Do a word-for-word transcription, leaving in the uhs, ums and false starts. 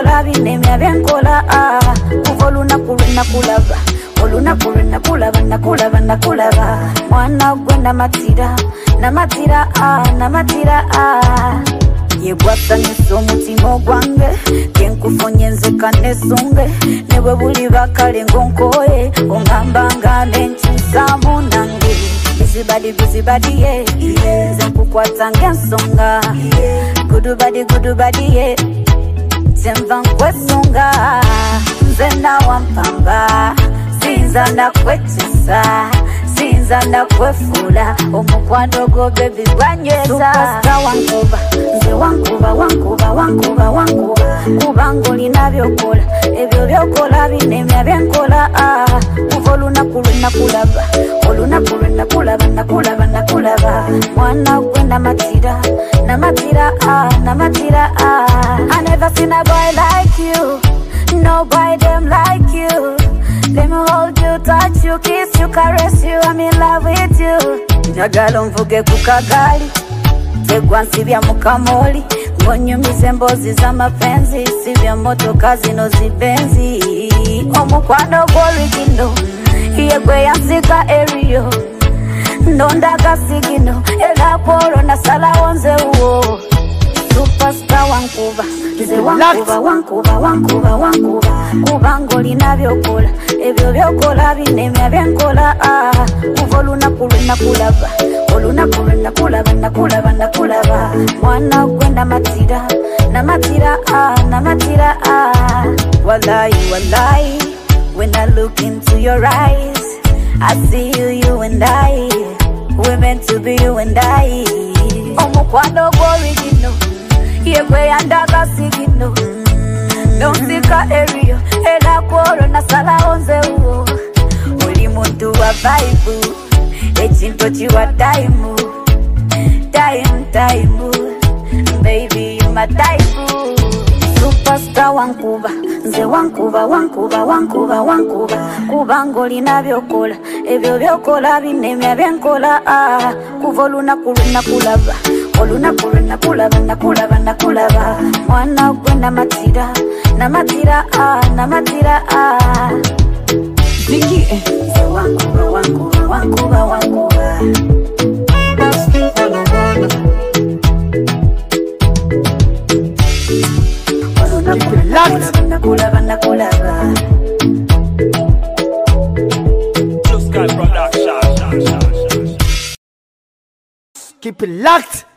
byokola binemya byenkola kuva olunaku lwe nakulaba olunaku lwe nakulaba nakulaba nakulaba mwana gwe namatira namatira namatira yegwasanyusa omutima ogwange kenkufunye nzeka nesunge ne bwe buli bakale ngonkoye ongambanga nenkyusaamu nange bizibadi bizibadi ye nze nkukwata ng'ensonga gudubadi gudubadi ye nzenva nkwesunga nze nawampamba sinza nakwetisa sinza nakwefula omukwano gwo bebi gwanyweza superstar wankuba nze wankuba wankuba wankuba wankuba kubanga olina byokola ebyo byokola binemya byenkola kuva olunaku lwe nakulaba olunaku lwe nakulaba nakulaba nakulaba mwana gwe namatira namatira namatira I never seen a boy like you, no boy them like you. Let me hold you, touch you, kiss you, caress you, I'm in love with you. Njagala mvuge kukagali tegwa nsibya mukamoli ngonyumize mbozi z'amapenzi sibya motoka zino zibenzi omukwano gw'origino yegwe yansiga eriyo ndondaga sigino era kwolo nasalawo nze uwo superstar wankuba nze wankuba wankuba wankuba wankuba kubanga olina byokola ebyo byokola binemya byenkola kuva olunaku lwe nakulaba olunaku lwe nakulaba nakulaba nakulaba mwana gwe namatira namatira namatira wallahi wallahi when I look into your eyes I see you, you and I we're meant to be you and I omukwano gw'origino yegwe yandaga sigino nonsika eriyo era kwolo nasalawo nze uwo oli muntu wa vibe ekintu kiwa time time time baby you my type superstar wankuba nze wankuba wankuba wankuba wankuba kubanga olina byokola ebyo byokola binemya byenkola kuva olunaku lwe nakulaba olunaku lwe nakulaba nakulaba nakulaba mwana gwe namatira namatira namatira Vicky nze wankuba wankuba wankuba wankuba nakulaba nakulaba Just got production. Keep it locked.